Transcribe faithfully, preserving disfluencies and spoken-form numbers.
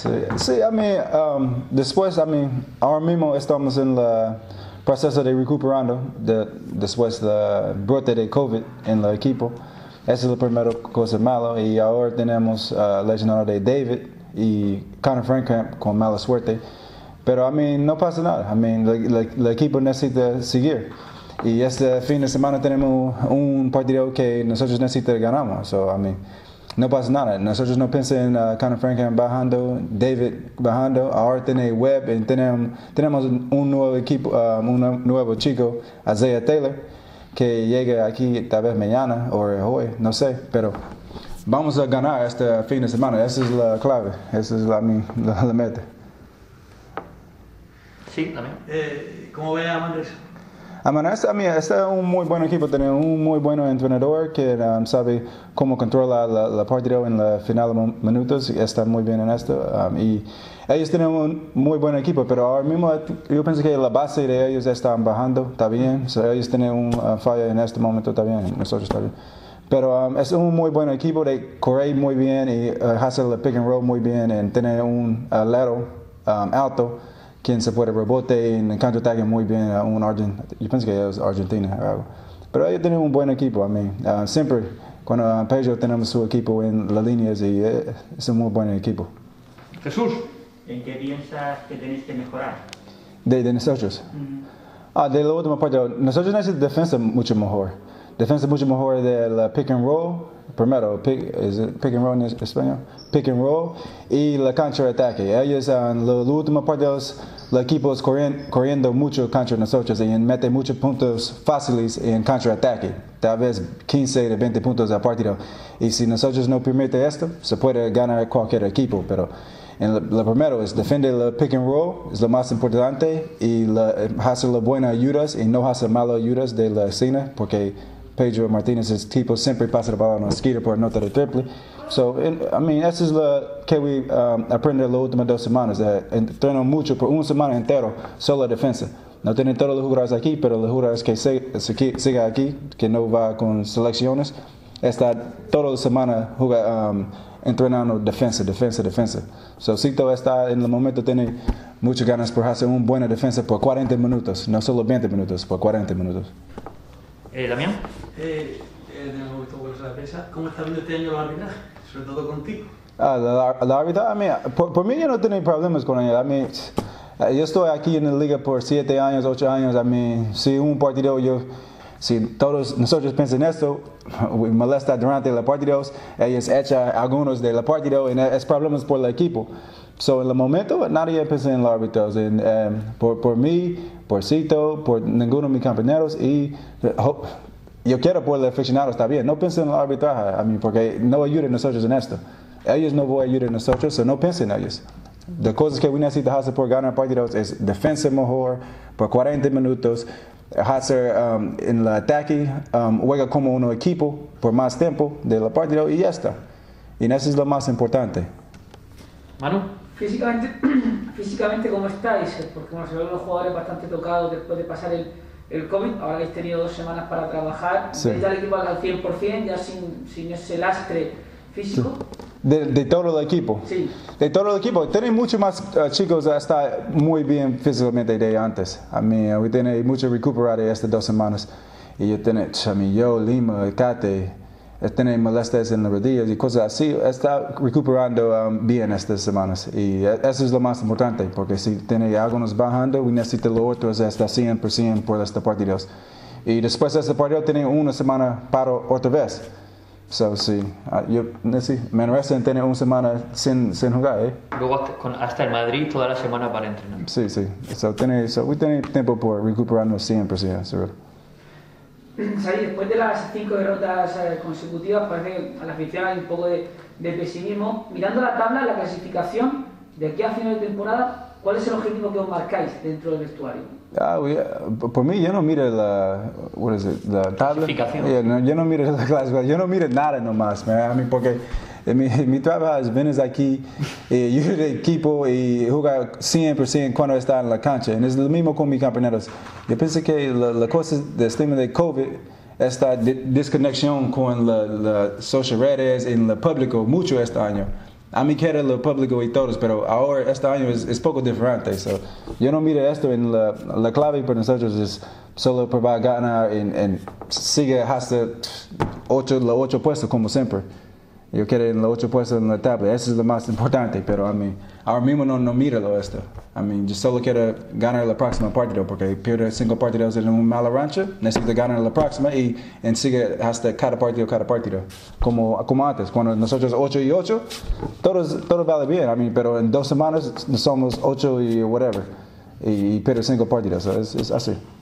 Sí, sí, a mí, um, después, a mí, ahora mismo estamos en el proceso de recuperando de, después del brote de COVID en el equipo. Esa es la primera cosa mala. Y ahora tenemos uh, lesionado de David y Connor Frankamp con mala suerte. Pero a mí no pasa nada. A mí, el equipo necesita seguir. Y este fin de semana tenemos un partido que nosotros necesitamos ganar. So, I mean, no pasa nada. Nosotros no pensamos en uh, Connor Frankamp bajando, David bajando. Ahora tenemos Webb y tenemos, tenemos un nuevo equipo, um, un nuevo chico, Isaiah Taylor, que llega aquí tal vez mañana o hoy, no sé. Pero vamos a ganar este fin de semana. Esa es la clave. Esa es la, la, la meta. Sí, también. Eh, ¿Cómo ve a Manresa? A Manresa, a mí, este es un muy buen equipo, tiene un muy buen entrenador que um, sabe cómo controlar la, la partido en la final de minutos y está muy bien en esto. Um, y ellos tienen un muy buen equipo, pero ahora mismo yo pienso que la base de ellos está bajando, está bien. So, ellos tienen una uh, falla en este momento, está bien, nosotros está bien. Pero um, es un muy buen equipo de correr muy bien y uh, hacer el pick and roll muy bien y tener un alero um, alto quien se puede rebote en contraataque muy bien a un argentino, yo pienso que es Argentina o algo. Pero ellos tienen un buen equipo, a mí. Uh, siempre cuando uh, Peugeot tenemos su equipo en las líneas y uh, es un muy buen equipo. Jesús. ¿En qué piensas que tenéis que mejorar? De, de nosotros. Mm-hmm. Ah, de la última parte, nosotros necesitamos defensa mucho mejor. Defensa mucho mejor del pick and roll. Primero, pick, is it pick and roll en español? Pick and roll y la contraataque. Ellos en la última parte, el equipo es corriendo, corriendo mucho contra nosotros y mete muchos puntos fáciles en contraataque. Tal vez quince de veinte puntos al partido. Y si nosotros no permite esto, se puede ganar cualquier equipo. Pero en lo, lo primero es defender el pick and roll, es lo más importante. Y la, hacer las buenas ayudas y no hacer malas ayudas de la escena, porque Pedro Martínez es tipo siempre pasa el balón a Skeeter por nota de triple. So, in, I mean, eso es lo que we um, aprendemos las últimas dos semanas. Uh, entreno mucho por una semana entera, solo defensa. No tienen todos los jugadores aquí, pero los jugadores que sigan aquí, que no va con selecciones, está toda la semana juga, um, entrenando defensa, defensa, defensa. So, Cito está en el momento tiene muchas ganas por hacer una buena defensa por cuarenta minutos, no solo veinte minutos, por cuarenta minutos. Eh, Damián. Eh, eh, hemos visto vueltas a la prensa. ¿Cómo está viendo este año los arbitrajes? Sobre todo contigo. Ah, la, la arbitraje, I mean, por, por mí yo no tengo problemas con ella. I mean, yo estoy aquí en la liga por siete años, ocho años. I mean, si un partido yo, si todos nosotros piensan esto, molesta durante los partidos, ellos echan algunos de los partidos y es problemas por el equipo. So, en el momento, nadie piensa en los árbitros. En, um, por, por mí, por Cito, por ninguno de mis compañeros. Y oh, yo quiero por los aficionados, está bien. No piensen en el arbitraje, a mí, porque no ayudan a nosotros en esto. Ellos no van a ayudar a nosotros, so no piensen en ellos. Las cosas que necesitamos hacer por ganar partidos es defensa mejor, por cuarenta minutos, hacer um, en el ataque, um, juega como un equipo por más tiempo del partido y ya está. Y eso es lo más importante. Manu. Físicamente, físicamente ¿cómo estáis? Porque bueno, se ven los jugadores bastante tocados después de pasar el, el COVID. Ahora habéis tenido dos semanas para trabajar. Sí. ¿Veis ya el equipo al cien por ciento, ya sin, sin ese lastre físico? De, de todo el equipo. Sí. De todo el equipo. Tienen muchos más uh, chicos que están muy bien físicamente de antes. A mí, hoy tiene mucho recuperado estas dos semanas. Y yo tengo, a mí, yo, Lima, Cate, tiene molestias en las rodillas y cosas así. Está recuperando um, bien estas semanas. Y eso es lo más importante, porque si tiene algunos bajando, necesita los otros hasta cien por ciento por estos partidos. Y después de este partido, tiene una semana para otra vez. So, sí, uh, yo, sí, Manresa tiene una semana sin, sin jugar, ¿eh? Luego hasta, con, hasta el Madrid toda la semana para entrenar. Sí, sí. So, tiene, so, we tiene tiempo por recuperarnos cien por ciento, seguro. Sari, después de las cinco derrotas eh, consecutivas, parece que a la afición hay un poco de, de pesimismo. Mirando la tabla, la clasificación, de aquí a final de temporada, ¿cuál es el objetivo que os marcáis dentro del vestuario? Ah, uh, por mí, yo no miro la, what is it, la tabla. Clasificación. Yeah, no, yo no miro la clasificación, yo no miro nada nomás, man. I mean, porque mi, mi trabajo es venir aquí y ayudar al equipo y jugar cien por ciento cuando está en la cancha. Y es lo mismo con mis compañeros. Yo pienso que la, la cosa del tema de COVID, esta desconexión con las la social redes y el público mucho este año. A mí quiero lo público y todos, pero ahora, este año es, es poco diferente. So, yo no miro esto en la, la clave para nosotros es solo probar ganar y, y sigue hasta ocho, los ocho puestos como siempre. Yo quiero en los ocho puestos en la tabla, eso es lo más importante, pero a mí, ahora mismo no, no miro esto. I mean, yo solo quiero ganar la próxima partido, porque pierde cinco partidos en una mala rancha, necesito ganar la próxima y, y sigue hasta cada partido, cada partido. Como, como antes, cuando nosotros ocho y ocho, todos, todo vale bien, I mean, pero en dos semanas somos ocho y whatever, y, y pierde cinco partidos, so es, es así.